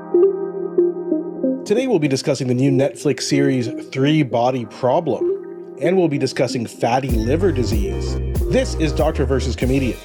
Today we'll be discussing the new Netflix series Three Body Problem, and we'll be discussing fatty liver disease. This is Doctor versus Comedian.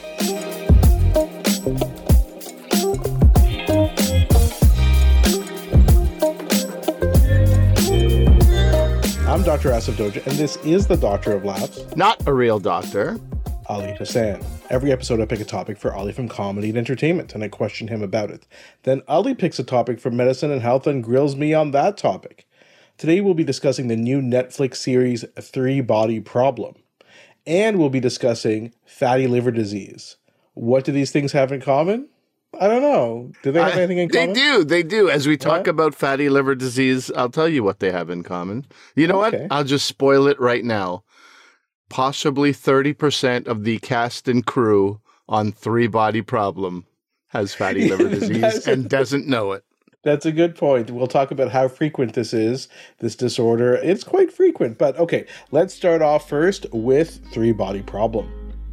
I'm Dr. Asif Doja, and this is the Doctor of Laughs. Not a real doctor. Ali Hassan. Every episode I pick a topic for Ali from comedy and entertainment, and I question him about it. Then Ali picks a topic from medicine and health and grills me on that topic. Today we'll be discussing the new Netflix series Three Body Problem. And we'll be discussing fatty liver disease. What do these things have in common? I don't know. Do they have anything in common? They do. As we talk about fatty liver disease, I'll tell you what they have in common. You know what? I'll just spoil it right now. Possibly 30% of the cast and crew on Three Body Problem has fatty liver disease and doesn't know it. That's a good point. We'll talk about how frequent this is, this disorder. It's quite frequent, but okay. Let's start off first with Three Body Problem.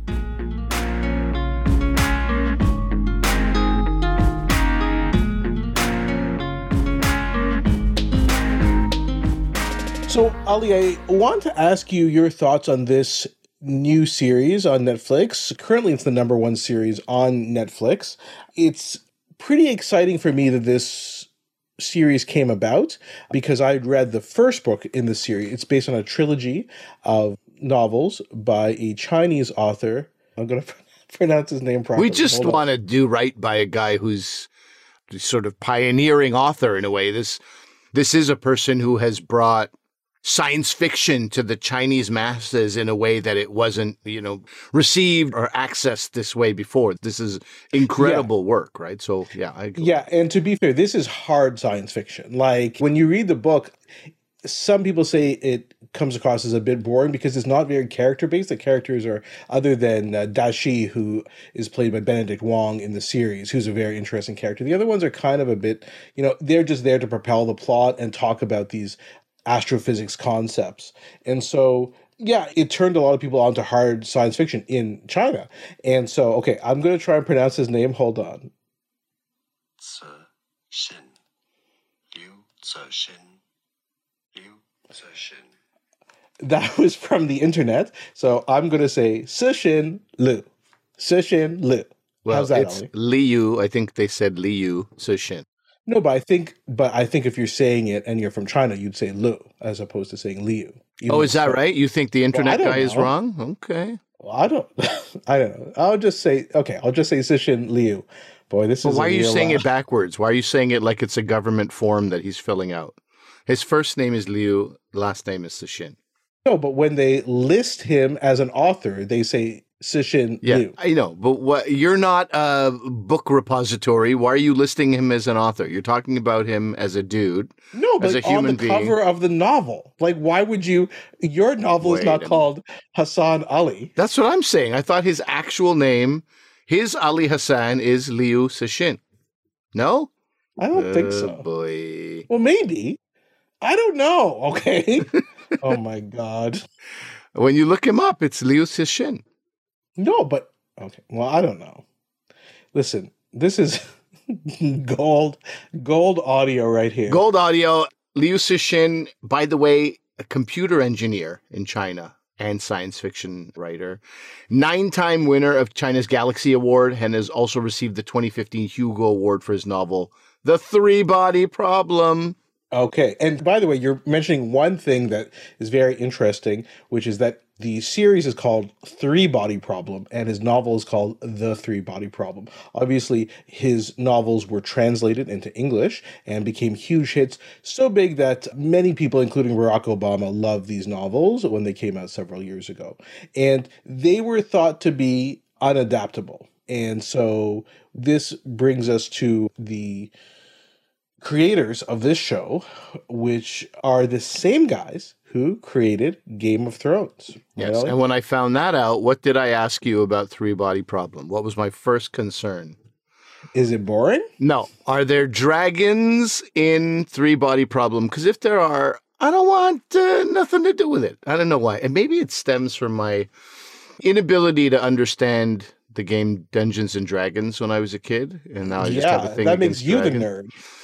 So, Ali, I want to ask you your thoughts on this new series on Netflix. Currently, it's the number one series on Netflix. It's pretty exciting for me that this series came about because I'd read the first book in the series. It's based on a trilogy of novels by a Chinese author. I'm going to pronounce his name properly. We just want to do right by a guy who's sort of pioneering author in a way. This is a person who has brought science fiction to the Chinese masses in a way that it wasn't, received or accessed this way before. This is incredible work, right? So, I agree. Yeah, and to be fair, this is hard science fiction. Like, when you read the book, some people say it comes across as a bit boring because it's not very character-based. The characters are, other than Dashi, who is played by Benedict Wong in the series, who's a very interesting character. The other ones are kind of a bit, they're just there to propel the plot and talk about these astrophysics concepts. And so, it turned a lot of people onto hard science fiction in China. And so, I'm going to try and pronounce his name. Hold on. That was from the internet. So I'm going to say Cixin Liu. Cixin Liu. Well, how's that, it's Ali? Liu. I think they said Liu Cixin. No, but I think if you're saying it and you're from China, you'd say Lu as opposed to saying Liu. Oh, is that right? You think the internet guy is know. wrong? Okay. Well, I don't know. I'll just say Cixin Liu. Boy, this is. Why are you saying it backwards? Why are you saying it like it's a government form that he's filling out? His first name is Liu, last name is Cixin. No, but when they list him as an author, they say Cixin Liu. I know, but you're not a book repository. Why are you listing him as an author? You're talking about him as a dude. No, but as a human on the cover of the novel. Like, why would you? Your novel is not called Hassan Ali. That's what I'm saying. I thought his actual name, his Ali Hassan, is Liu Cixin. No? I don't think so. Boy. Well, maybe. I don't know. Okay. Oh my God. When you look him up, it's Liu Cixin. No, but okay. Well, I don't know. Listen, this is gold audio right here. Gold audio. Liu Cixin, by the way, a computer engineer in China and science fiction writer. 9-time winner of China's Galaxy Award and has also received the 2015 Hugo Award for his novel, The Three Body Problem. Okay. And by the way, you're mentioning one thing that is very interesting, which is that the series is called Three Body Problem, and his novel is called The Three Body Problem. Obviously, his novels were translated into English and became huge hits, so big that many people, including Barack Obama, loved these novels when they came out several years ago. And they were thought to be unadaptable. And so this brings us to the creators of this show, which are the same guys who created Game of Thrones. Yes, Really? and when I found that out, what did I ask you about Three Body Problem? What was my first concern? Is it boring? No. Are there dragons in Three Body Problem? Because if there are, I don't want nothing to do with it. I don't know why. And maybe it stems from my inability to understand the game Dungeons and Dragons when I was a kid. And now I just have a thing that makes against you dragons. the nerd.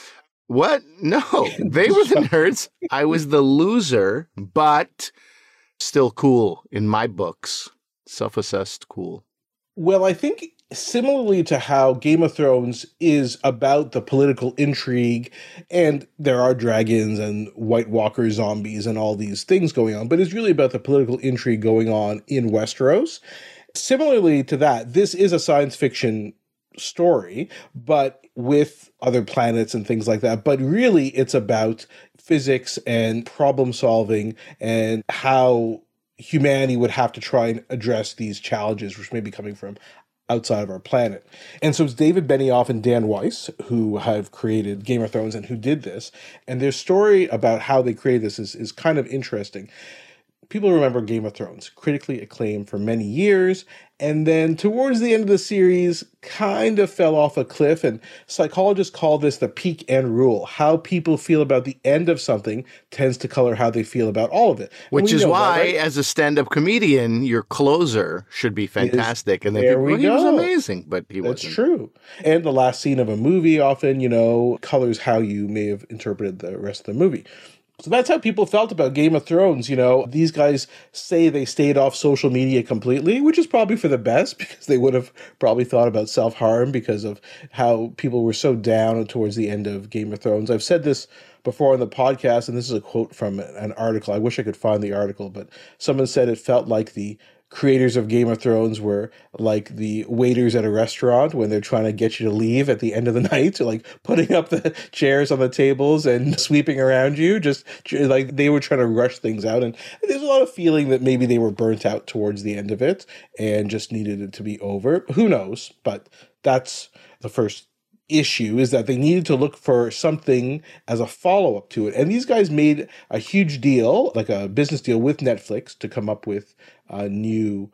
What? No, they were the nerds. I was the loser, but still cool in my books. Self-assessed cool. Well, I think similarly to how Game of Thrones is about the political intrigue, and there are dragons and White Walker zombies and all these things going on, but it's really about the political intrigue going on in Westeros. Similarly to that, this is a science fiction story, but with other planets and things like that. But really, it's about physics and problem solving and how humanity would have to try and address these challenges, which may be coming from outside of our planet. And so it's David Benioff and Dan Weiss who have created Game of Thrones and who did this. And their story about how they created this is kind of interesting. People remember Game of Thrones, critically acclaimed for many years, and then towards the end of the series, kind of fell off a cliff, and psychologists call this the peak end rule. How people feel about the end of something tends to color how they feel about all of it. Which is why, right? As a stand-up comedian, your closer should be fantastic. And he was amazing, but he wasn't. That's true. And the last scene of a movie often, colors how you may have interpreted the rest of the movie. So that's how people felt about Game of Thrones. These guys say they stayed off social media completely, which is probably for the best because they would have probably thought about self-harm because of how people were so down towards the end of Game of Thrones. I've said this before on the podcast, and this is a quote from an article. I wish I could find the article, but someone said it felt like the creators of Game of Thrones were like the waiters at a restaurant when they're trying to get you to leave at the end of the night, like putting up the chairs on the tables and sweeping around you, just like they were trying to rush things out. And there's a lot of feeling that maybe they were burnt out towards the end of it and just needed it to be over. Who knows? But that's the first issue, is that they needed to look for something as a follow-up to it. And these guys made a huge deal, like a business deal with Netflix, to come up with a new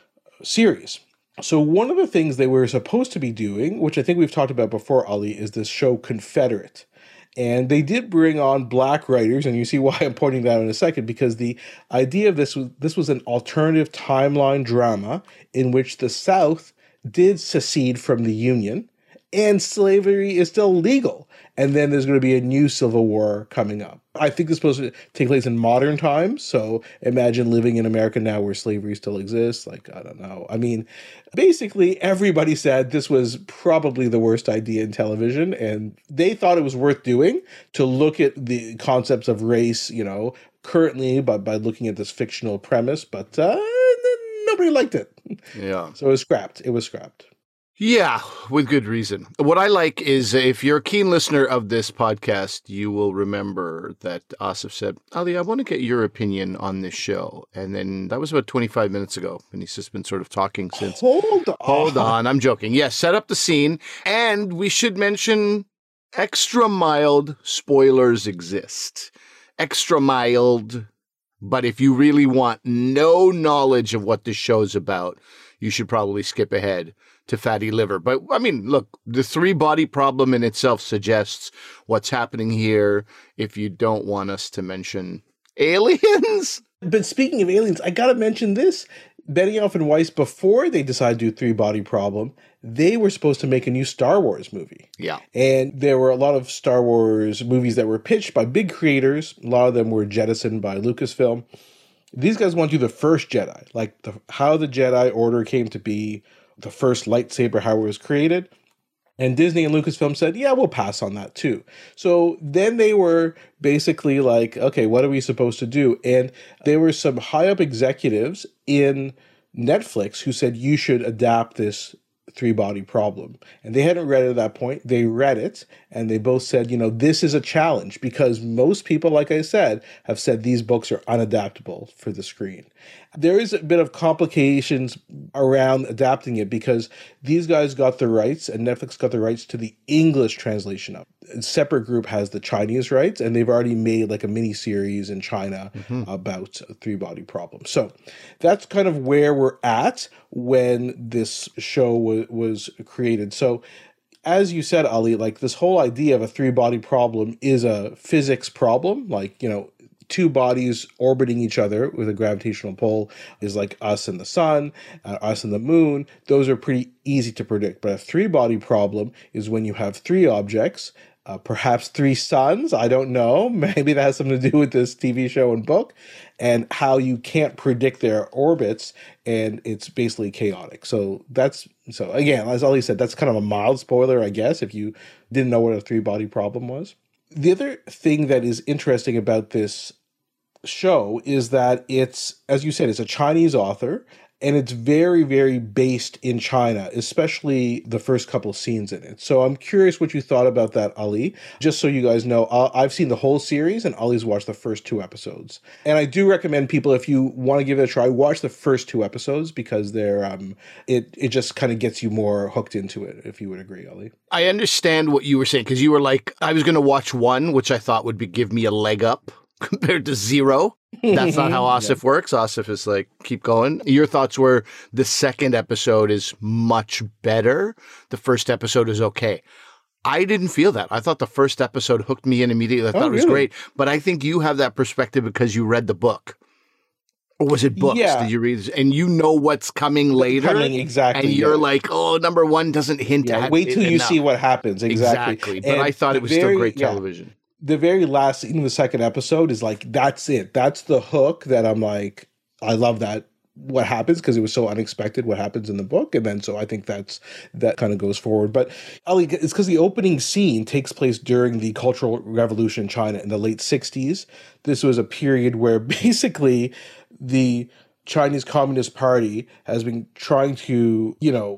series. So one of the things they were supposed to be doing, which I think we've talked about before, Ali, is this show Confederate. And they did bring on black writers, and you see why I'm pointing that out in a second, because the idea of this was an alternative timeline drama in which the South did secede from the Union, and slavery is still legal. And then there's going to be a new civil war coming up. I think this is supposed to take place in modern times. So imagine living in America now where slavery still exists. I don't know. I mean, basically everybody said this was probably the worst idea in television. And they thought it was worth doing to look at the concepts of race, currently by looking at this fictional premise. But nobody liked it. Yeah. So it was scrapped. Yeah, with good reason. What I like is if you're a keen listener of this podcast, you will remember that Asif said, Ali, I want to get your opinion on this show. And then that was about 25 minutes ago. And he's just been sort of talking since. Hold on. I'm joking. Yes, set up the scene. And we should mention extra mild spoilers exist. Extra mild. But if you really want no knowledge of what this show's about, you should probably skip ahead to fatty liver. But I mean, look, the three-body problem in itself suggests what's happening here if you don't want us to mention aliens. But speaking of aliens, I got to mention this. Benioff and Weiss, before they decided to do three-body problem, they were supposed to make a new Star Wars movie. Yeah. And there were a lot of Star Wars movies that were pitched by big creators. A lot of them were jettisoned by Lucasfilm. These guys want to do the first Jedi, like how the Jedi Order came to be, the first lightsaber, how it was created. And Disney and Lucasfilm said, yeah, we'll pass on that too. So then they were basically like, okay, what are we supposed to do? And there were some high up executives in Netflix who said, you should adapt this three-body problem. And they hadn't read it at that point. They read it, and they both said, this is a challenge because most people, like I said, have said these books are unadaptable for the screen. There is a bit of complications around adapting it because these guys got the rights, and Netflix got the rights to the English translation of it. A separate group has the Chinese rights, and they've already made like a mini series in China about a three-body problem. So that's kind of where we're at when this show was created. So as you said, Ali, like this whole idea of a three-body problem is a physics problem. Like, two bodies orbiting each other with a gravitational pull is like us and the sun, us and the moon. Those are pretty easy to predict. But a three-body problem is when you have three objects perhaps three sons. I don't know. Maybe that has something to do with this TV show and book, and how you can't predict their orbits, and it's basically chaotic. So again, as Ali said, that's kind of a mild spoiler, I guess, if you didn't know what a three-body problem was. The other thing that is interesting about this show is that it's, as you said, it's a Chinese author, and it's very, very based in China, especially the first couple scenes in it. So I'm curious what you thought about that, Ali. Just so you guys know, I've seen the whole series, and Ali's watched the first 2 episodes. And I do recommend people, if you want to give it a try, watch the first 2 episodes, because they're it just kind of gets you more hooked into it, if you would agree, Ali. I understand what you were saying, because you were like, I was going to watch 1, which I thought would give me a leg up compared to 0. That's not how Asif works. Asif is like, keep going. Your thoughts were the second episode is much better. The first episode is okay. I didn't feel that. I thought the first episode hooked me in immediately. I thought it was great. But I think you have that perspective because you read the book. Or was it books? Yeah. Did you read this? And you know what's coming later. Exactly. And you're like, oh, number 1 doesn't hint at it. Wait till you enough. see what happens. Exactly. But I thought it was still great television. The very last scene of the second episode is like, that's it. That's the hook that I'm like, I love that. What happens, because it was so unexpected what happens in the book. And then so I think that kind of goes forward. But Ali, it's because the opening scene takes place during the Cultural Revolution in China in the late 60s. This was a period where basically the Chinese Communist Party has been trying to,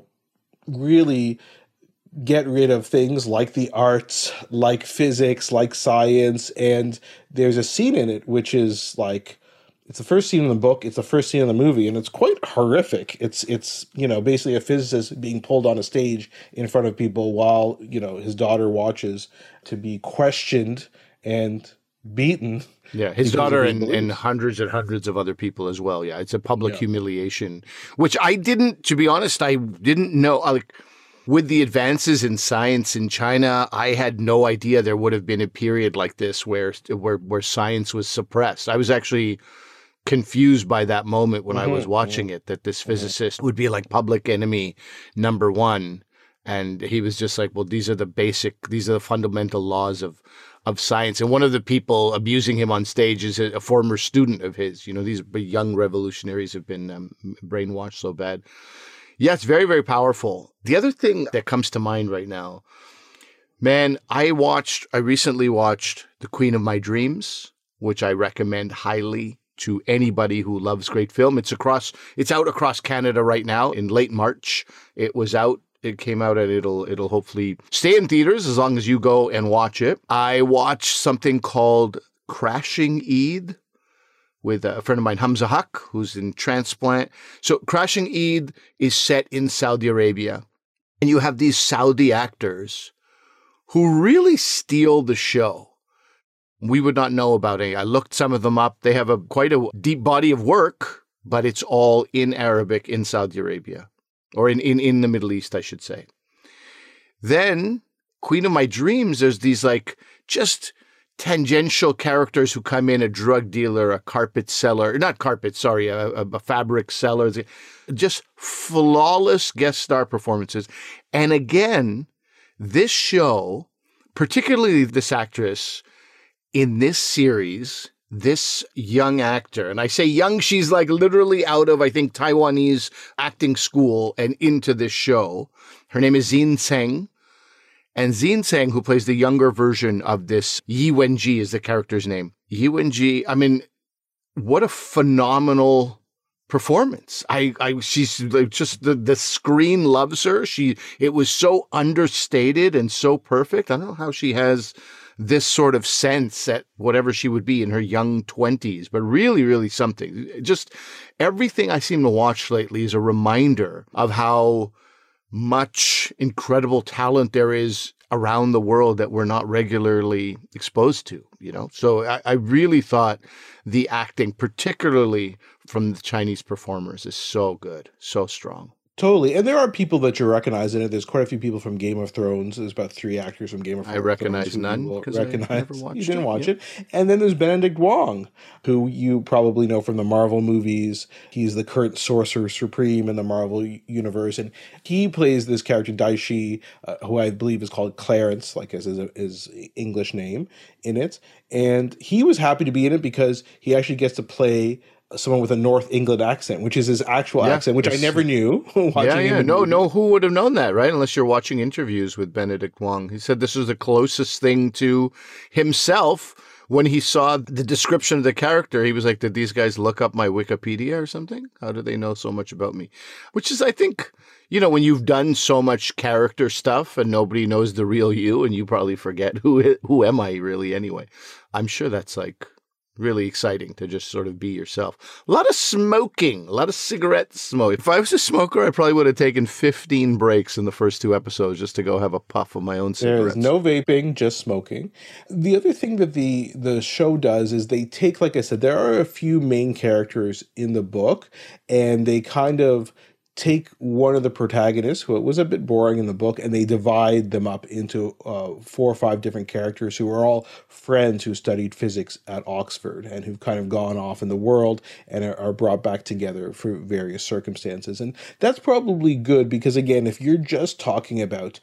really get rid of things like the arts, like physics, like science. And there's a scene in it which is like, it's the first scene in the book, it's the first scene in the movie, and it's quite horrific. It's basically a physicist being pulled on a stage in front of people while, his daughter watches, to be questioned and beaten. Yeah, his daughter and hundreds and hundreds of other people as well. Yeah, it's a public humiliation, which I didn't know. Like, with the advances in science in China, I had no idea there would have been a period like this where science was suppressed. I was actually confused by that moment when I was watching it, that this physicist would be like public enemy number 1. And he was just like, well, these are the fundamental laws of science. And one of the people abusing him on stage is a former student of his. These young revolutionaries have been brainwashed so bad. Yeah, it's very, very powerful. The other thing that comes to mind right now, man, I recently watched The Queen of My Dreams, which I recommend highly to anybody who loves great film. It's out across Canada right now. In late March, it was out. It came out, and it'll hopefully stay in theaters as long as you go and watch it. I watched something called Crashing Eid with a friend of mine, Hamza Haq, who's in transplant. So Crashing Eid is set in Saudi Arabia, and you have these Saudi actors who really steal the show. We would not know about any. I looked some of them up. They have quite a deep body of work, but it's all in Arabic in Saudi Arabia, or in the Middle East, I should say. Then Queen of My Dreams, there's these like just tangential characters who come in, a drug dealer, a carpet seller, a fabric seller, just flawless guest star performances. And again, this show, particularly this actress in this series, this young actor, and I say young, she's like literally out of, I think, Taiwanese acting school and into this show. Her name is Xin Tseng. And Xin Tseng, who plays the younger version of this, Yi Wenji is the character's name. Yi Wenji, I mean, what a phenomenal performance. She's just, the screen loves her. It was so understated and so perfect. I don't know how she has this sort of sense at whatever she would be in her young 20s, but really, really something. Just everything I seem to watch lately is a reminder of how much incredible talent there is around the world that we're not regularly exposed to, So I really thought the acting, particularly from the Chinese performers, is so good, so strong. Totally. And there are people that you recognize in it. There's quite a few people from Game of Thrones. There's about 3 actors from Game of I Thrones recognize who you none will because I never recognize. watched You didn't it. watch Yep. it. And then there's Benedict Wong, who you probably know from the Marvel movies. He's the current Sorcerer Supreme in the Marvel universe. And he plays this character, Daishi, who I believe is called Clarence, like as his English name in it. And he was happy to be in it because he actually gets to play someone with a North England accent, which is his actual Yeah, accent, which I never knew watching him in No, movies. no, who would have known that, right? Unless you're watching interviews with Benedict Wong. He said this was the closest thing to himself when he saw the description of the character. He was like, did these guys look up my Wikipedia or something? How do they know so much about me? Which is, I think, when you've done so much character stuff and nobody knows the real you, and you probably forget who am I really anyway. I'm sure that's like really exciting to just sort of be yourself. A lot of smoking, a lot of cigarette smoke. If I was a smoker, I probably would have taken 15 breaks in the first 2 episodes just to go have a puff of my own cigarettes. There's no vaping, just smoking. The other thing that the show does is they take, like I said, there are a few main characters in the book, and they kind of take one of the protagonists, who was a bit boring in the book, and they divide them up into 4 or 5 different characters who are all friends who studied physics at Oxford and who've kind of gone off in the world and are brought back together for various circumstances. And that's probably good because, again, if you're just talking about,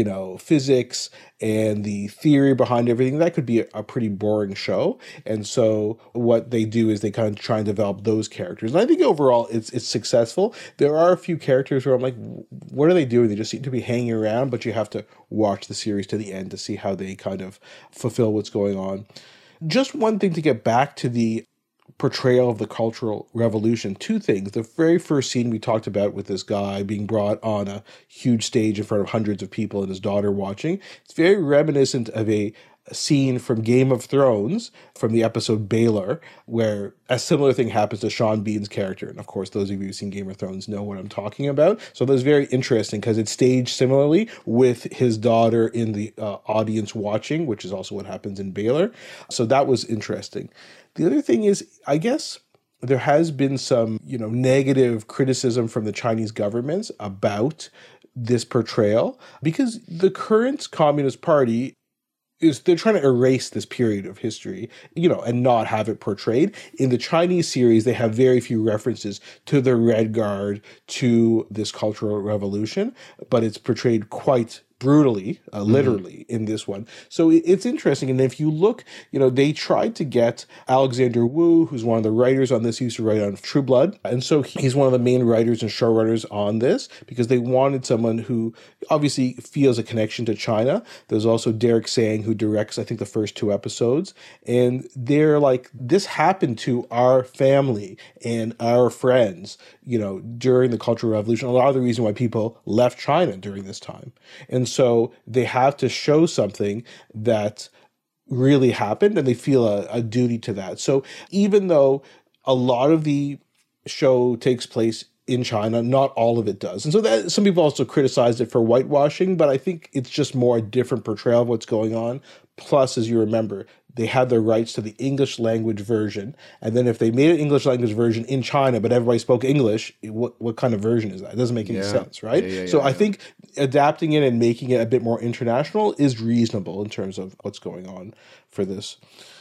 physics and the theory behind everything, that could be a pretty boring show. And so what they do is they kind of try and develop those characters. And I think overall it's successful. There are a few characters where I'm like, what are they doing? They just seem to be hanging around, but you have to watch the series to the end to see how they kind of fulfill what's going on. Just one thing to get back to the portrayal of the Cultural Revolution. 2 things. The very first scene we talked about with this guy being brought on a huge stage in front of hundreds of people and his daughter watching. It's very reminiscent of a scene from Game of Thrones from the episode Baylor, where a similar thing happens to Sean Bean's character. And of course, those of you who've seen Game of Thrones know what I'm talking about. So that's very interesting because it's staged similarly with his daughter in the audience watching, which is also what happens in Baylor. So that was interesting. The other thing is, I guess there has been some, negative criticism from the Chinese governments about this portrayal because the current Communist Party they're trying to erase this period of history, and not have it portrayed. In the Chinese series, they have very few references to the Red Guard, to this Cultural Revolution, but it's portrayed quite brutally, literally in this one. So it's interesting. And if you look, they tried to get Alexander Wu, who's one of the writers on this. He used to write on True Blood. And so he's one of the main writers and showrunners on this because they wanted someone who obviously feels a connection to China. There's also Derek Sang, who directs, I think, the first 2 episodes. And they're like, this happened to our family and our friends, during the Cultural Revolution. A lot of the reason why people left China during this time. And so they have to show something that really happened, and they feel a duty to that. So even though a lot of the show takes place in China, not all of it does. And so that some people also criticized it for whitewashing, but I think it's just more a different portrayal of what's going on. Plus, as you remember, they had the rights to the English language version. And then if they made an English language version in China, but everybody spoke English, what kind of version is that? It doesn't make any sense, right? So I think adapting it and making it a bit more international is reasonable in terms of what's going on for this.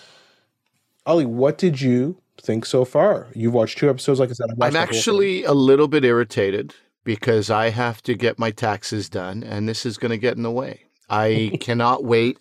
Ollie, what did you think so far? You've watched 2 episodes, like I said. I'm actually a little bit irritated because I have to get my taxes done, and this is going to get in the way. I cannot wait.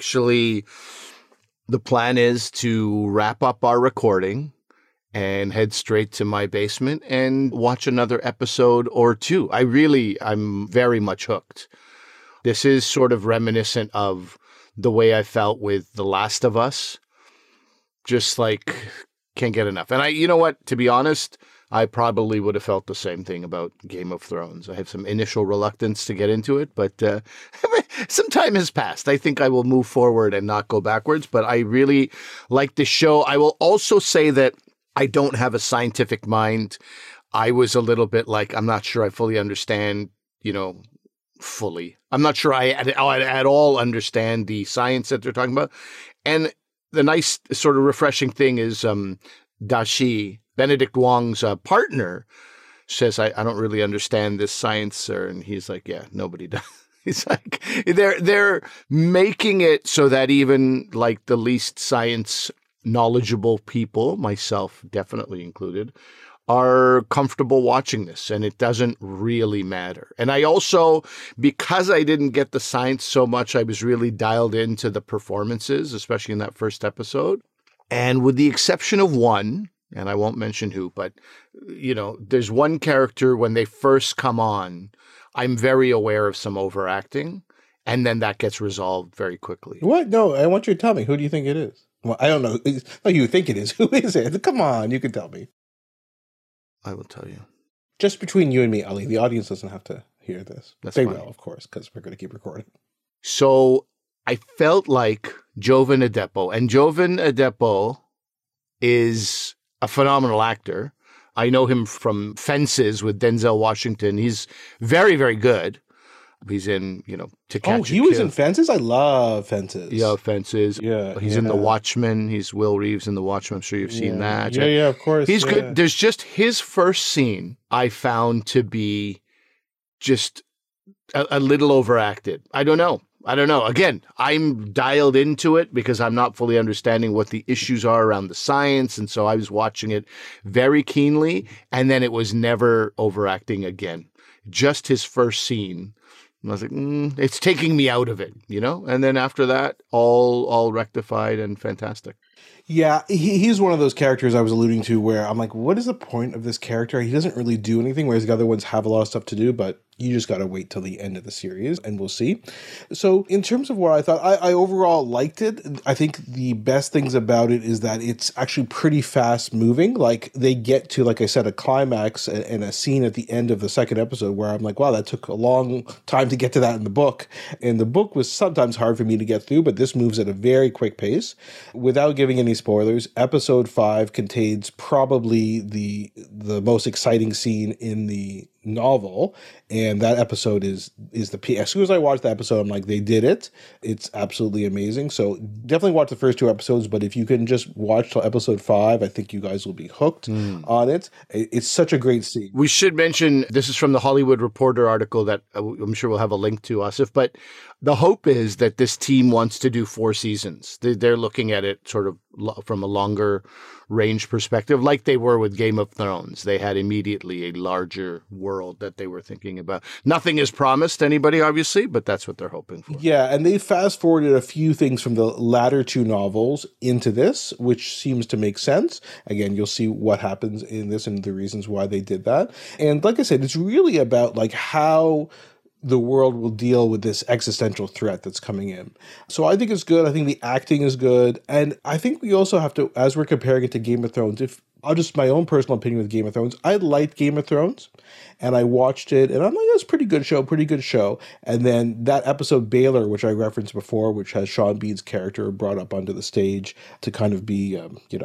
The plan is to wrap up our recording and head straight to my basement and watch another episode or 2. I'm very much hooked. This is sort of reminiscent of the way I felt with The Last of Us. Just like, can't get enough. And you know what, to be honest, I probably would have felt the same thing about Game of Thrones. I have some initial reluctance to get into it, but some time has passed. I think I will move forward and not go backwards, but I really like the show. I will also say that I don't have a scientific mind. I was a little bit like, I'm not sure I fully understand, fully. I'm not sure I at all understand the science that they're talking about. And the nice sort of refreshing thing is Dashi, Benedict Wong's partner, says, I don't really understand this science, sir. And he's like, yeah, nobody does. He's like, they're making it so that even like the least science knowledgeable people, myself definitely included, are comfortable watching this, and it doesn't really matter. And I also, because I didn't get the science so much, I was really dialed into the performances, especially in that first episode. And with the exception of one, and I won't mention who, but, there's one character when they first come on, I'm very aware of some overacting, and then that gets resolved very quickly. What? No, I want you to tell me. Who do you think it is? Well, I don't know. No, you think it is. Who is it? Come on, you can tell me. I will tell you. Just between you and me, Ali. The audience doesn't have to hear this. That's they fine. will, of course, because we're going to keep recording. So I felt like Jovan Adepo, and Jovan Adepo is a phenomenal actor. I know him from Fences with Denzel Washington. He's very, very good. He's in, To Catch a He was Kill. in Fences? I love Fences. Yeah, Fences. Yeah. He's in The Watchmen. He's Will Reeves in The Watchmen. I'm sure you've seen that. Yeah, of course. He's good. There's just his first scene I found to be just a little overacted. I don't know. Again, I'm dialed into it because I'm not fully understanding what the issues are around the science. And so I was watching it very keenly. And then it was never overacting again. Just his first scene. And I was like, it's taking me out of it, And then after that, all rectified and fantastic. Yeah, he's one of those characters I was alluding to where I'm like, what is the point of this character? He doesn't really do anything, whereas the other ones have a lot of stuff to do, but you just got to wait till the end of the series and we'll see. So in terms of what I thought, I overall liked it. I think the best things about it is that it's actually pretty fast moving. Like they get to, like I said, a climax and a scene at the end of the second episode where I'm like, wow, that took a long time to get to that in the book. And the book was sometimes hard for me to get through, but this moves at a very quick pace. Without giving any spoilers, episode 5 contains probably the most exciting scene in the novel, and that episode is the peak. As soon as I watched the episode, I'm like, they did it. It's absolutely amazing. So definitely watch the first 2 episodes, but if you can just watch till episode 5, I think you guys will be hooked on it. It's such a great scene. We should mention, this is from the Hollywood Reporter article that I'm sure we'll have a link to, Asif, but the hope is that this team wants to do 4 seasons. They're looking at it sort of from a longer range perspective, like they were with Game of Thrones. They had immediately a larger world that they were thinking about. Nothing is promised to anybody, obviously, but that's what they're hoping for. Yeah, and they fast forwarded a few things from the latter 2 novels into this, which seems to make sense. Again, you'll see what happens in this and the reasons why they did that. And like I said, it's really about like how the world will deal with this existential threat that's coming in. So I think it's good. I think the acting is good. And I think we also have to, as we're comparing it to Game of Thrones, my own personal opinion with Game of Thrones, I liked Game of Thrones and I watched it and I'm like, it's a pretty good show. And then that episode Baylor, which I referenced before, which has Sean Bean's character brought up onto the stage to kind of be,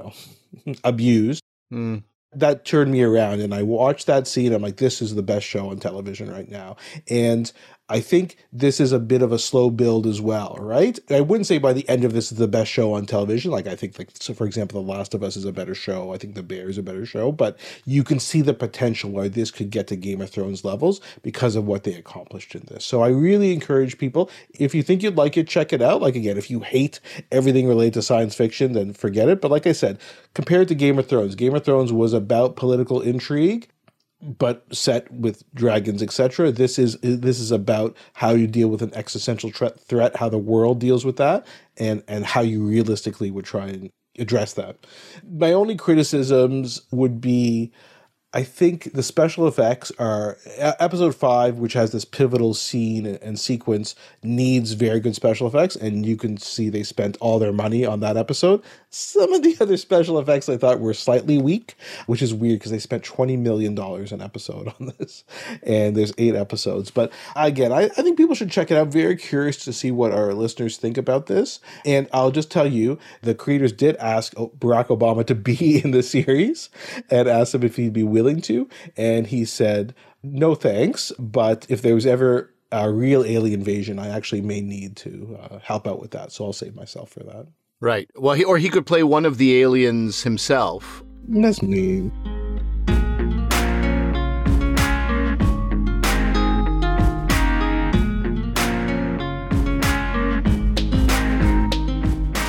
abused. That turned me around and I watched that scene. I'm like, this is the best show on television right now. And I think this is a bit of a slow build as well, right? I wouldn't say by the end of this is the best show on television. Like I think, so for example, The Last of Us is a better show. I think The Bear is a better show, but you can see the potential where this could get to Game of Thrones levels because of what they accomplished in this. So I really encourage people, if you think you'd like it, check it out. Like again, if you hate everything related to science fiction, then forget it. But like I said, compared to Game of Thrones was about political intrigue, but set with dragons, etc. This is about how you deal with an existential threat, how the world deals with that, and how you realistically would try and address that. My only criticisms would be, I think the special effects are, episode 5, which has this pivotal scene and sequence, needs very good special effects, and you can see they spent all their money on that episode. Some of the other special effects I thought were slightly weak, which is weird because they spent $20 million an episode on this, and there's 8 episodes. But again, I think people should check it out. Very curious to see what our listeners think about this. And I'll just tell you, the creators did ask Barack Obama to be in the series and asked him if he'd be willing to, and he said no thanks, but if there was ever a real alien invasion, I actually may need to help out with that, so I'll save myself for that. Right. Well, he could play one of the aliens himself. That's mean.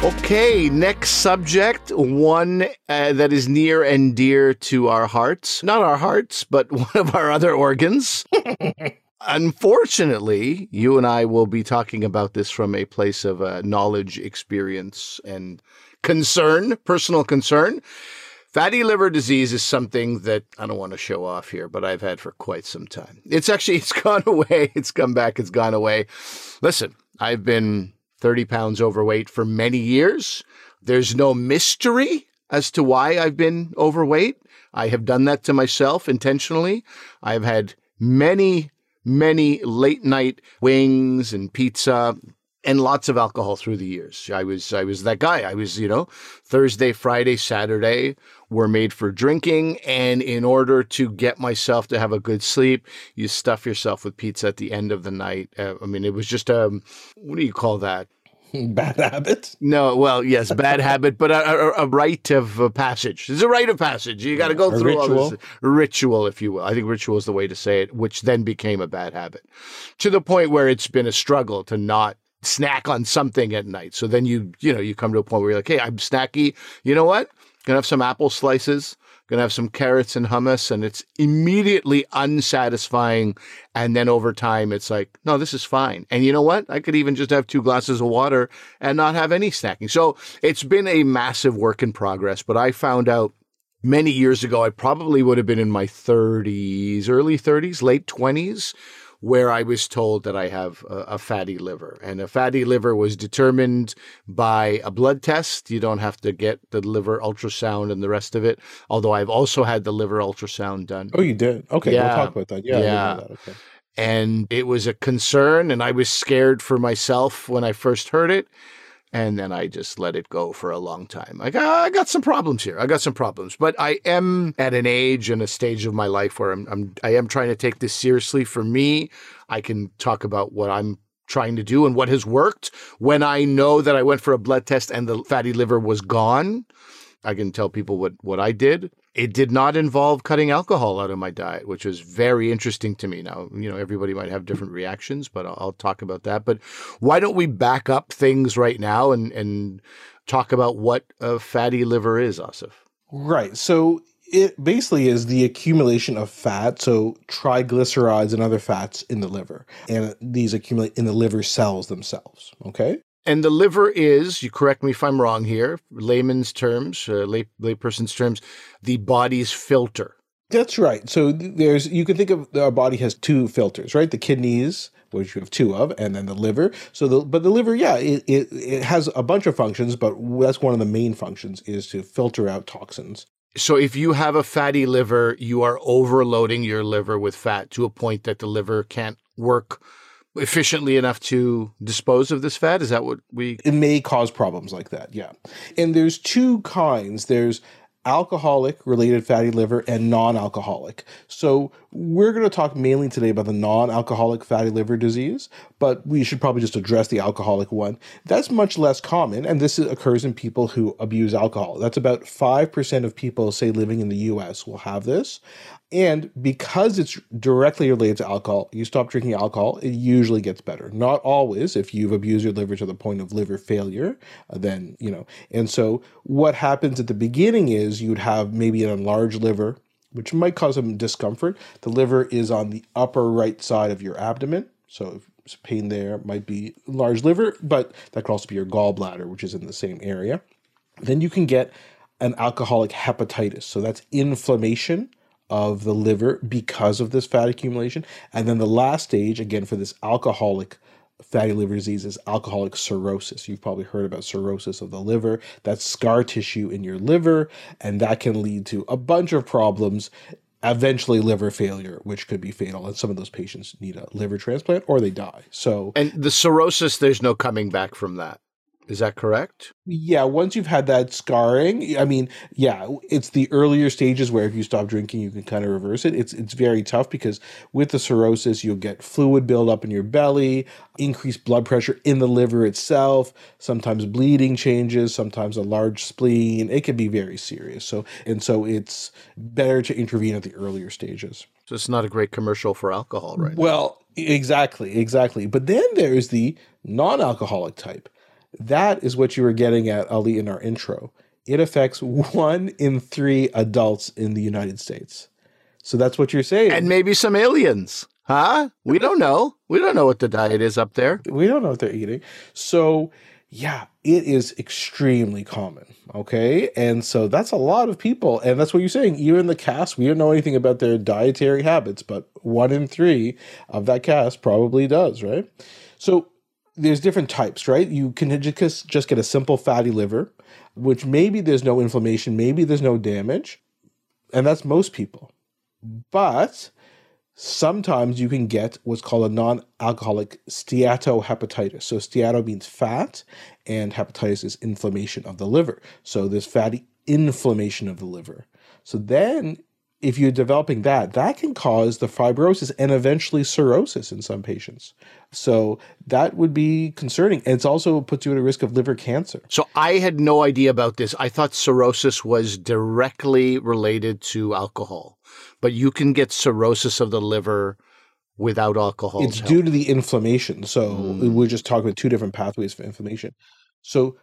Okay, next subject, one that is near and dear to our hearts. Not our hearts, but one of our other organs. Unfortunately, you and I will be talking about this from a place of knowledge, experience, and concern, personal concern. Fatty liver disease is something that I don't want to show off here, but I've had for quite some time. It's gone away. It's come back. It's gone away. Listen, I've been 30 pounds overweight for many years. There's no mystery as to why I've been overweight. I have done that to myself intentionally. I've had many late night wings and pizza and lots of alcohol through the years. I was that guy. I was, Thursday, Friday, Saturday were made for drinking. And in order to get myself to have a good sleep, you stuff yourself with pizza at the end of the night. It was just what do you call that? Bad habit? No, well, yes, bad habit, but a rite of passage. It's a rite of passage. You got to go through all this ritual, if you will. I think ritual is the way to say it, which then became a bad habit to the point where it's been a struggle to not snack on something at night. So then you come to a point where you're like, hey, I'm snacky. You know what? Gonna have some apple slices. Gonna have some carrots and hummus, and it's immediately unsatisfying. And then over time, it's like, no, this is fine. And you know what? I could even just have 2 glasses of water and not have any snacking. So it's been a massive work in progress. But I found out many years ago, I probably would have been in my 30s, early 30s, late 20s, where I was told that I have a fatty liver. And a fatty liver was determined by a blood test. You don't have to get the liver ultrasound and the rest of it, although I've also had the liver ultrasound done. Oh, you did? Okay, Yeah. We'll talk about that. Yeah. I didn't know that. Okay. And it was a concern, and I was scared for myself when I first heard it. And then I just let it go for a long time. I got some problems here. But I am at an age and a stage of my life where I am trying to take this seriously. For me, I can talk about what I'm trying to do and what has worked. When I know that I went for a blood test and the fatty liver was gone, I can tell people what I did. It did not involve cutting alcohol out of my diet, which was very interesting to me. Now, everybody might have different reactions, but I'll talk about that. But why don't we back up things right now and talk about what a fatty liver is, Asif? Right. So it basically is the accumulation of fat, so triglycerides and other fats in the liver. And these accumulate in the liver cells themselves. Okay? And the liver is, you correct me if I'm wrong here, layman's terms, layperson's terms, the body's filter. That's right. So you can think of our body has 2 filters, right? The kidneys, which you have 2 of, and then the liver. But the liver, yeah, it has a bunch of functions, but that's one of the main functions is to filter out toxins. So if you have a fatty liver, you are overloading your liver with fat to a point that the liver can't work efficiently enough to dispose of this fat? Is that what It may cause problems like that, yeah. And there's 2 kinds. There's alcoholic-related fatty liver and non-alcoholic. So we're going to talk mainly today about the non-alcoholic fatty liver disease, but we should probably just address the alcoholic one. That's much less common, and this occurs in people who abuse alcohol. That's about 5% of people, say, living in the U.S. will have this. And because it's directly related to alcohol, you stop drinking alcohol, it usually gets better. Not always. If you've abused your liver to the point of liver failure, then, And so what happens at the beginning is you'd have maybe an enlarged liver, which might cause some discomfort. The liver is on the upper right side of your abdomen. So if there's pain there, it might be enlarged liver, but that could also be your gallbladder, which is in the same area. Then you can get an alcoholic hepatitis. So that's inflammation of the liver because of this fat accumulation. And then the last stage, again, for this alcoholic fatty liver disease is alcoholic cirrhosis. You've probably heard about cirrhosis of the liver. That's scar tissue in your liver, and that can lead to a bunch of problems, eventually liver failure, which could be fatal. And some of those patients need a liver transplant or they die. And the cirrhosis, there's no coming back from that. Is that correct? Yeah, once you've had that scarring, it's the earlier stages where if you stop drinking, you can kind of reverse it. It's very tough because with the cirrhosis, you'll get fluid buildup in your belly, increased blood pressure in the liver itself, sometimes bleeding changes, sometimes a large spleen. It can be very serious. So it's better to intervene at the earlier stages. So it's not a great commercial for alcohol, right? Well, exactly. But then there's the non-alcoholic type. That is what you were getting at, Ali, in our intro. It affects 1 in 3 adults in the United States. So that's what you're saying. And maybe some aliens. Huh? We don't know. We don't know what the diet is up there. We don't know what they're eating. So, yeah, it is extremely common. Okay. And so that's a lot of people. And that's what you're saying. Even the cast, we don't know anything about their dietary habits, but 1 in 3 of that cast probably does, right? So there's different types, right? You can just get a simple fatty liver, which maybe there's no inflammation, maybe there's no damage. And that's most people. But sometimes you can get what's called a non-alcoholic steatohepatitis. So steato means fat, and hepatitis is inflammation of the liver. So there's fatty inflammation of the liver. So then if you're developing that can cause the fibrosis and eventually cirrhosis in some patients. So that would be concerning. And it's also puts you at a risk of liver cancer. So I had no idea about this. I thought cirrhosis was directly related to alcohol. But you can get cirrhosis of the liver without alcohol. It's due to the inflammation. So we're just talking about 2 different pathways for inflammation. So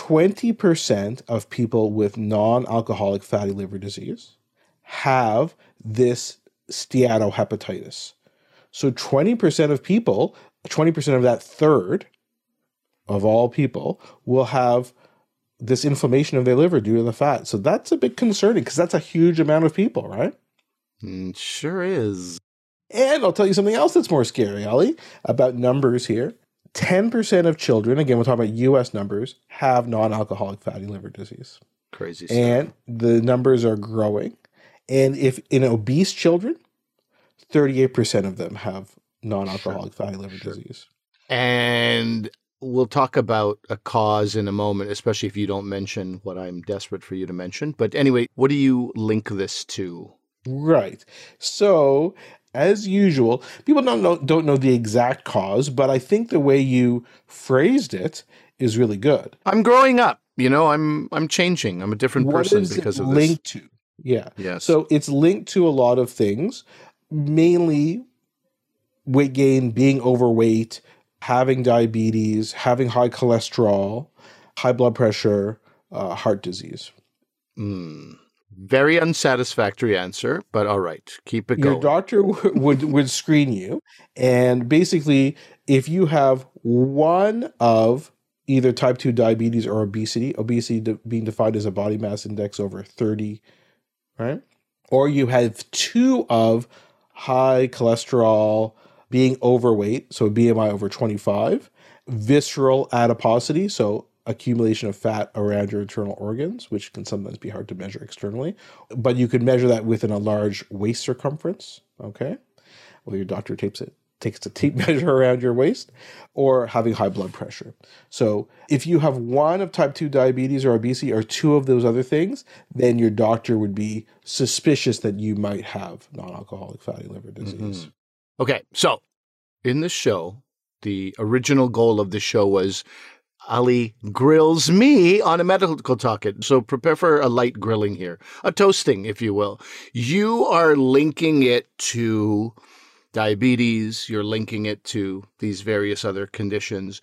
20% of people with non-alcoholic fatty liver disease have this steatohepatitis. So 20% of people, 20% of that third of all people will have this inflammation of their liver due to the fat. So that's a bit concerning because that's a huge amount of people, right? Sure is. And I'll tell you something else that's more scary, Ali, about numbers here. 10% of children, again, we're talking about U.S. numbers, have non-alcoholic fatty liver disease. Crazy stuff. And the numbers are growing. And if in obese children, 38% of them have non-alcoholic fatty liver disease. And we'll talk about a cause in a moment, especially if you don't mention what I'm desperate for you to mention. But anyway, what do you link this to? Right. So, as usual, people don't know the exact cause, but I think the way you phrased it is really good. I'm growing up. I'm changing. I'm a different person because of this. Linked to? Yeah. Yes. So it's linked to a lot of things, mainly weight gain, being overweight, having diabetes, having high cholesterol, high blood pressure, heart disease. Very unsatisfactory answer, but all right, keep it going. Your doctor would screen you, and basically, if you have one of either type 2 diabetes or obesity being defined as a body mass index over 30, right? Or you have 2 of high cholesterol, being overweight, so BMI over 25, visceral adiposity, so accumulation of fat around your internal organs, which can sometimes be hard to measure externally, but you can measure that within a large waist circumference, okay? Well, your doctor takes a tape measure around your waist, or having high blood pressure. So if you have one of type 2 diabetes or obesity or 2 of those other things, then your doctor would be suspicious that you might have non-alcoholic fatty liver disease. Okay, so in the show, the original goal of the show was Ali grills me on a medical topic. So prepare for a light grilling here, a toasting, if you will. You are linking it to diabetes, you're linking it to these various other conditions,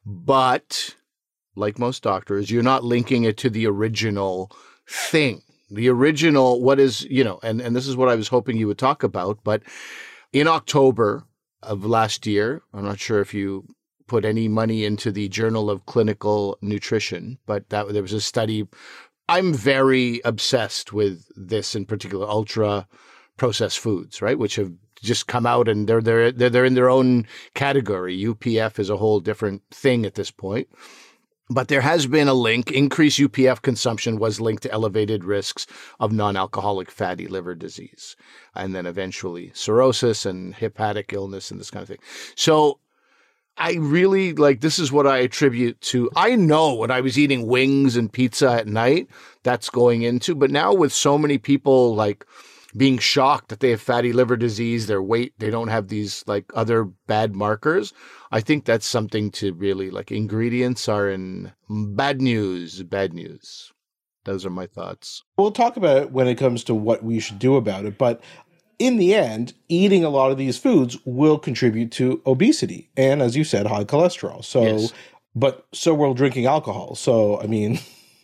but like most doctors, you're not linking it to the original thing. The original, what is, and this is what I was hoping you would talk about, but in October of last year, I'm not sure if you put any money into the Journal of Clinical Nutrition, but there was a study. I'm very obsessed with this in particular, ultra processed foods, right? Which have just come out and they're in their own category. UPF is a whole different thing at this point. But there has been a link. Increased UPF consumption was linked to elevated risks of non-alcoholic fatty liver disease, and then eventually cirrhosis and hepatic illness and this kind of thing. So I really this is what I attribute to. I know when I was eating wings and pizza at night, that's going into, but now with so many people being shocked that they have fatty liver disease, their weight, they don't have these other bad markers. I think that's something to really ingredients are in bad news. Those are my thoughts. We'll talk about it when it comes to what we should do about it. But in the end, eating a lot of these foods will contribute to obesity. And as you said, high cholesterol. So yes. But so we're drinking alcohol. So, I mean,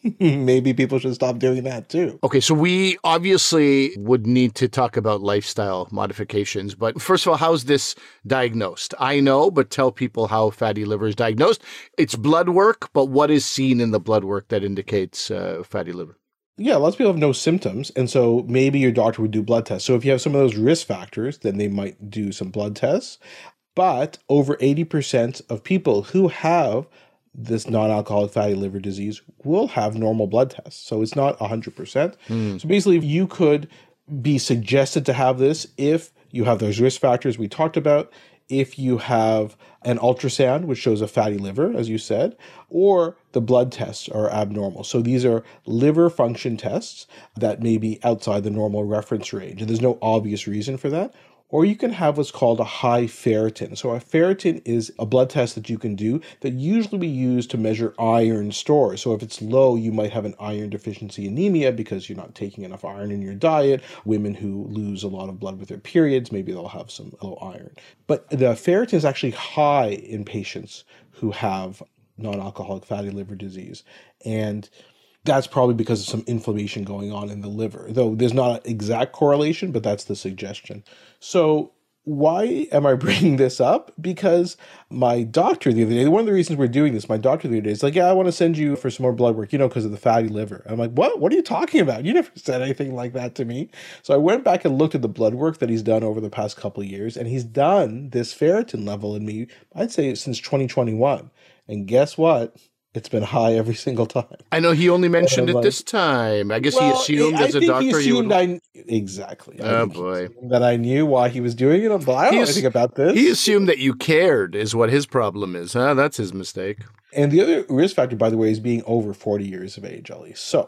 maybe people should stop doing that too. Okay, so we obviously would need to talk about lifestyle modifications. But first of all, how's this diagnosed? I know, but tell people how fatty liver is diagnosed. It's blood work, but what is seen in the blood work that indicates fatty liver? Yeah, lots of people have no symptoms. And so maybe your doctor would do blood tests. So if you have some of those risk factors, then they might do some blood tests. But over 80% of people who have this non-alcoholic fatty liver disease will have normal blood tests. So it's not 100%. So basically, you could be suggested to have this if you have those risk factors we talked about, if you have an ultrasound, which shows a fatty liver, as you said, or the blood tests are abnormal. So these are liver function tests that may be outside the normal reference range. And there's no obvious reason for that. Or you can have what's called a high ferritin. So a ferritin is a blood test that you can do that usually we use to measure iron stores. So if it's low, you might have an iron deficiency anemia because you're not taking enough iron in your diet. Women who lose a lot of blood with their periods, maybe they'll have some low iron. But the ferritin is actually high in patients who have non-alcoholic fatty liver disease. And that's probably because of some inflammation going on in the liver, though there's not an exact correlation, but that's the suggestion. So why am I bringing this up? Because my doctor the other day, one of the reasons we're doing this, my doctor the other day is like, yeah, I want to send you for some more blood work, because of the fatty liver. I'm like, what? What are you talking about? You never said anything like that to me. So I went back and looked at the blood work that he's done over the past couple of years, and he's done this ferritin level in me, I'd say since 2021. And guess what? It's been high every single time. I know he only mentioned it this time. I guess he assumed as a doctor you would... Exactly. Oh, boy. That I knew why he was doing it. But I don't know anything about this. He assumed that you cared is what his problem is. Huh? That's his mistake. And the other risk factor, by the way, is being over 40 years of age, Ellie. So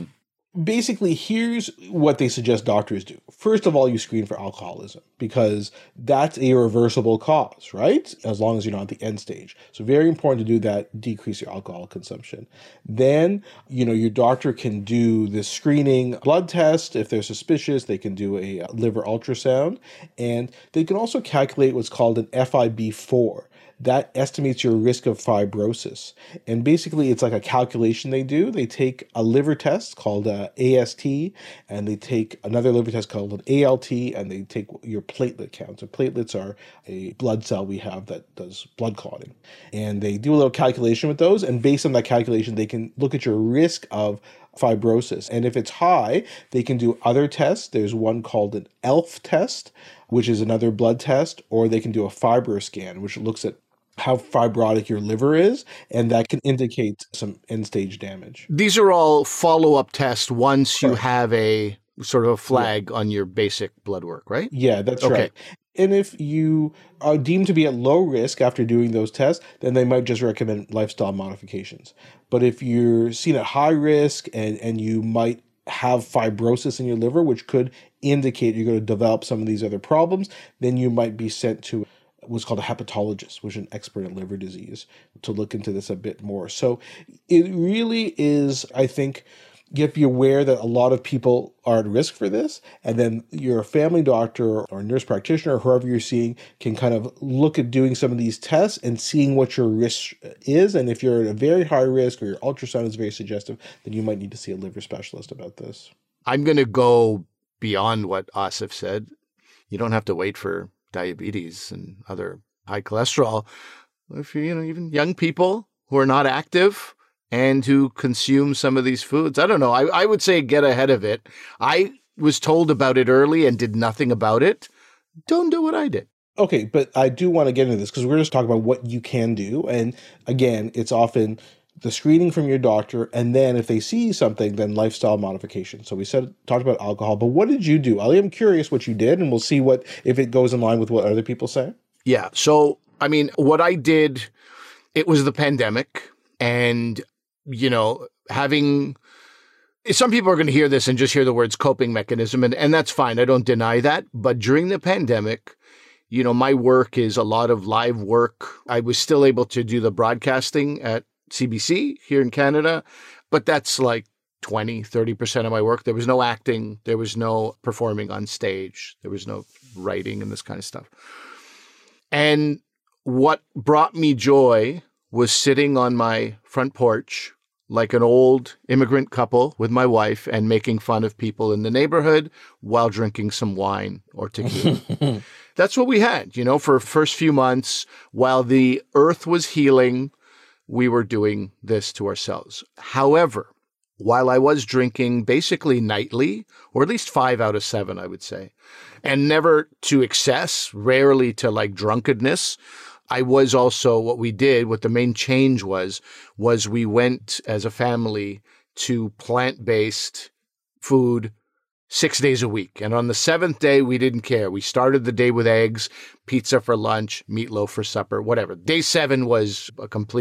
basically, here's what they suggest doctors do. First of all, you screen for alcoholism because that's a reversible cause, right? As long as you're not at the end stage. So very important to do that, decrease your alcohol consumption. Then, your doctor can do the screening blood test. If they're suspicious, they can do a liver ultrasound. And they can also calculate what's called an FIB4. That estimates your risk of fibrosis. And basically, it's like a calculation they do. They take a liver test called AST, and they take another liver test called an ALT, and they take your platelet count. So platelets are a blood cell we have that does blood clotting. And they do a little calculation with those, and based on that calculation, they can look at your risk of fibrosis. And if it's high, they can do other tests. There's one called an ELF test, which is another blood test, or they can do a FibroScan, which looks at how fibrotic your liver is, and that can indicate some end-stage damage. These are all follow-up tests once you have a sort of a flag on your basic blood work, right? Yeah, that's right. And if you are deemed to be at low risk after doing those tests, then they might just recommend lifestyle modifications. But if you're seen at high risk and you might have fibrosis in your liver, which could indicate you're going to develop some of these other problems, then you might be sent to what's called a hepatologist, which is an expert in liver disease, to look into this a bit more. So it really is, I think, you have to be aware that a lot of people are at risk for this. And then your family doctor or nurse practitioner, or whoever you're seeing, can kind of look at doing some of these tests and seeing what your risk is. And if you're at a very high risk or your ultrasound is very suggestive, then you might need to see a liver specialist about this. I'm going to go beyond what Asif said. You don't have to wait for diabetes and other high cholesterol. If you even young people who are not active and who consume some of these foods, I don't know. I would say get ahead of it. I was told about it early and did nothing about it. Don't do what I did. Okay, but I do want to get into this because we're just talking about what you can do. And again, it's often the screening from your doctor, and then if they see something, then lifestyle modification. So we talked about alcohol, but what did you do? I'm curious what you did, and we'll see if it goes in line with what other people say. Yeah. So, what I did, it was the pandemic, and, having... Some people are going to hear this and just hear the words coping mechanism, and that's fine. I don't deny that. But during the pandemic, my work is a lot of live work. I was still able to do the broadcasting at CBC here in Canada, but that's like 20-30% of my work. There was no acting. There was no performing on stage. There was no writing and this kind of stuff. And what brought me joy was sitting on my front porch like an old immigrant couple with my wife and making fun of people in the neighborhood while drinking some wine or tequila. That's what we had, for the first few months while the earth was healing. We were doing this to ourselves. However, while I was drinking basically nightly, or at least 5 out of 7, I would say, and never to excess, rarely to like drunkenness, I was also, what the main change was we went as a family to plant-based food 6 days a week. And on the 7th day, we didn't care. We started the day with eggs, pizza for lunch, meatloaf for supper, whatever. Day 7 was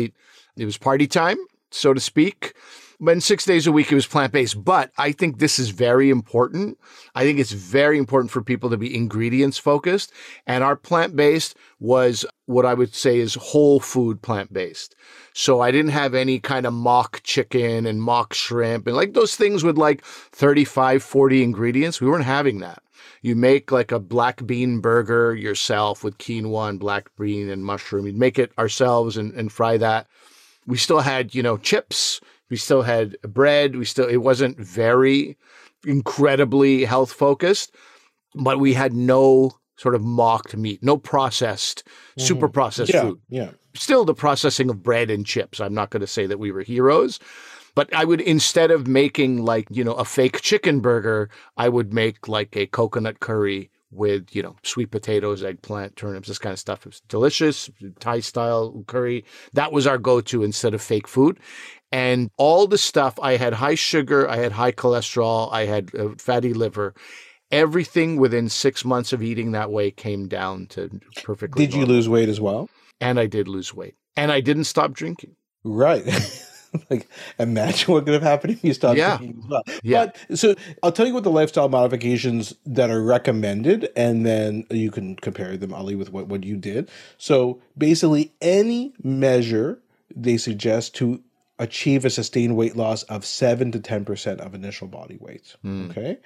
it was party time, so to speak. But 6 days a week, it was plant-based. But I think this is very important. I think it's very important for people to be ingredients focused. And our plant-based was what I would say is whole food plant-based. So I didn't have any kind of mock chicken and mock shrimp and like those things with like 35, 40 ingredients. We weren't having that. You make like a black bean burger yourself with quinoa and black bean and mushroom. We'd make it ourselves and fry that. We still had, chips. We still had bread. It wasn't very incredibly health focused, but we had no sort of mocked meat, no processed, super processed food. Yeah. Still the processing of bread and chips. I'm not going to say that we were heroes, but I would, instead of making like, a fake chicken burger, I would make like a coconut curry with, sweet potatoes, eggplant, turnips, this kind of stuff. It was delicious, Thai style curry. That was our go-to instead of fake food. And all the stuff, I had high sugar, I had high cholesterol, I had fatty liver. Everything within 6 months of eating that way came down to perfectly Did you lose weight as well? And I did lose weight. And I didn't stop drinking. Right. Like, imagine what could have happened if you stopped drinking as well. Yeah. But so I'll tell you what the lifestyle modifications that are recommended, and then you can compare them, Ali, with what you did. So basically, any measure they suggest to achieve a sustained weight loss of 7 to 10% of initial body weight. Okay.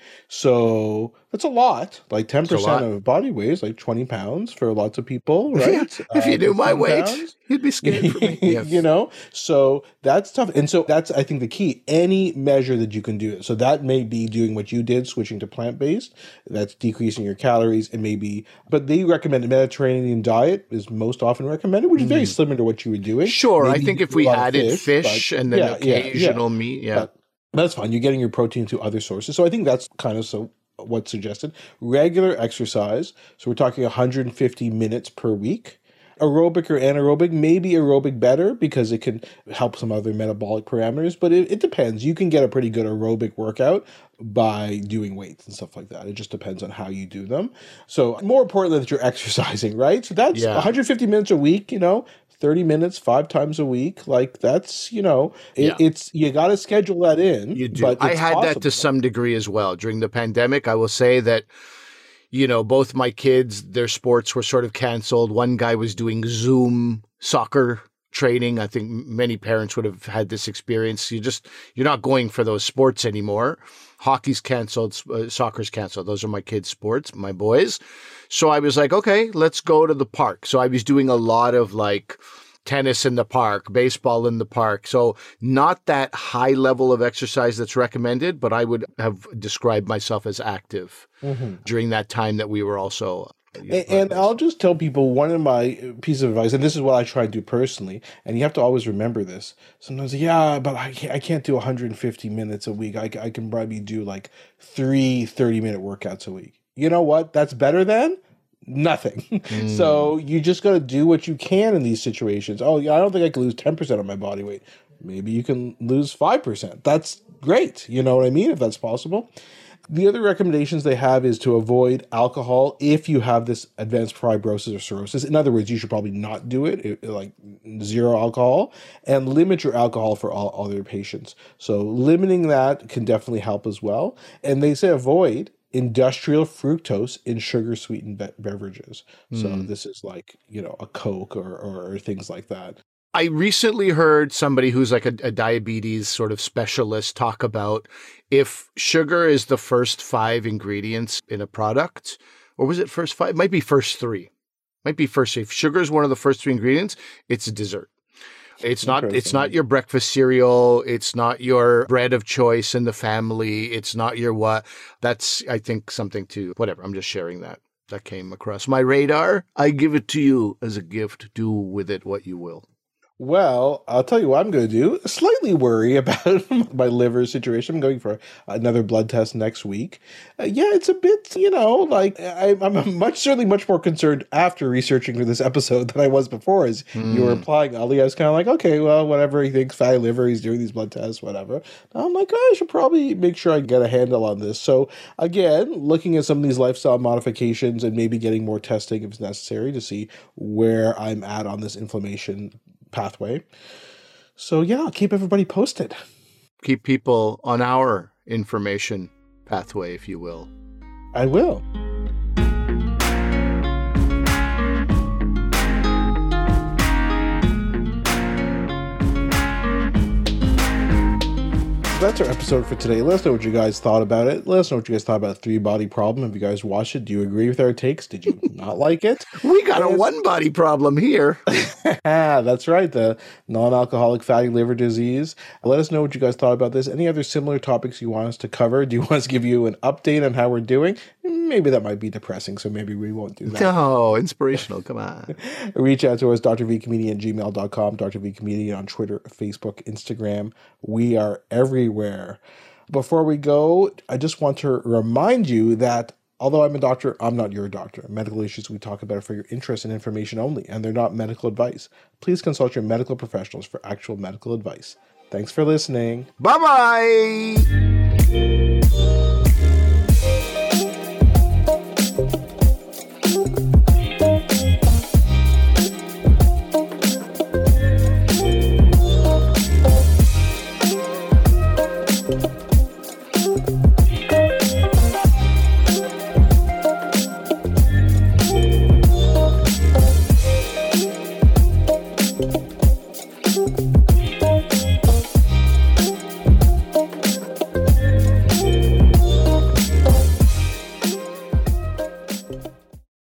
So that's a lot. Like 10% of body weight is like 20 pounds for lots of people, right? Yeah. If you knew my weight, you'd be scared for me. Yes. So that's tough. And so that's, I think, the key. Any measure that you can do it. So that may be doing what you did, switching to plant-based. That's decreasing your calories. It may be, but they recommend a Mediterranean diet is most often recommended, which is very similar to what you were doing. Sure. Maybe I think if we added fish and then occasional meat, But that's fine. You're getting your protein through other sources. So I think that's kind of what's suggested. Regular exercise. So we're talking 150 minutes per week. Aerobic or anaerobic, maybe aerobic better because it can help some other metabolic parameters, but it depends. You can get a pretty good aerobic workout by doing weights and stuff like that. It just depends on how you do them. So more importantly that you're exercising, right? So that's 150 minutes a week, 30 minutes, 5 times a week. Like that's, it's, you got to schedule that in. You do. But I had that to some degree as well. During the pandemic, I will say that, both my kids, their sports were sort of canceled. One guy was doing Zoom soccer training. I think many parents would have had this experience. You're not going for those sports anymore. Hockey's canceled, soccer's canceled. Those are my kids' sports, my boys. So I was like, okay, let's go to the park. So I was doing a lot of like tennis in the park, baseball in the park. So not that high level of exercise that's recommended, but I would have described myself as active during that time that we were also. And I'll just tell people one of my pieces of advice, and this is what I try to do personally, and you have to always remember this. Sometimes, but I can't do 150 minutes a week. I can probably do like 3 30-minute workouts a week. You know what? That's better than nothing. So you just got to do what you can in these situations. Oh, yeah, I don't think I can lose 10% of my body weight. Maybe you can lose 5%. That's great. You know what I mean? If that's possible. The other recommendations they have is to avoid alcohol if you have this advanced fibrosis or cirrhosis. In other words, you should probably not do it, like 0 alcohol, and limit your alcohol for all other patients. So limiting that can definitely help as well. And they say avoid industrial fructose in sugar-sweetened beverages. So this is like, a Coke or things like that. I recently heard somebody who's like a diabetes sort of specialist talk about if sugar is the first 5 ingredients in a product, or was it first 5? It might be first 3. If sugar is one of the first 3 ingredients, it's a dessert. It's not your breakfast cereal. It's not your bread of choice in the family. It's not your what. That's, I think, something to, whatever. I'm just sharing that. That came across my radar. I give it to you as a gift. Do with it what you will. Well, I'll tell you what I'm going to do. Slightly worry about my liver situation. I'm going for another blood test next week. Yeah, it's a bit, like I'm certainly much more concerned after researching for this episode than I was before. As you were implying, Ali, I was kind of like, okay, well, whatever. He thinks fatty liver. He's doing these blood tests, whatever. Now I'm like, I should probably make sure I get a handle on this. So again, looking at some of these lifestyle modifications and maybe getting more testing if it's necessary to see where I'm at on this inflammation pathway. So yeah, I'll keep everybody posted. Keep people on our information pathway, if you will. I will. That's our episode for today. Let us know what you guys thought about it. Let us know what you guys thought about Three Body Problem. Have you guys watched it? Do you agree with our takes? Did you not like it? We got a one body problem here. That's right. The non-alcoholic fatty liver disease. Let us know what you guys thought about this. Any other similar topics you want us to cover? Do you want us to give you an update on how we're doing? Maybe that might be depressing, so maybe we won't do that. No, inspirational. Come on. Reach out to us, drvcomedian@gmail.com, drvcomedian on Twitter, Facebook, Instagram. We are everywhere. Before we go, I just want to remind you that although I'm a doctor, I'm not your doctor. Medical issues we talk about are for your interest and information only, and they're not medical advice. Please consult your medical professionals for actual medical advice. Thanks for listening. Bye-bye.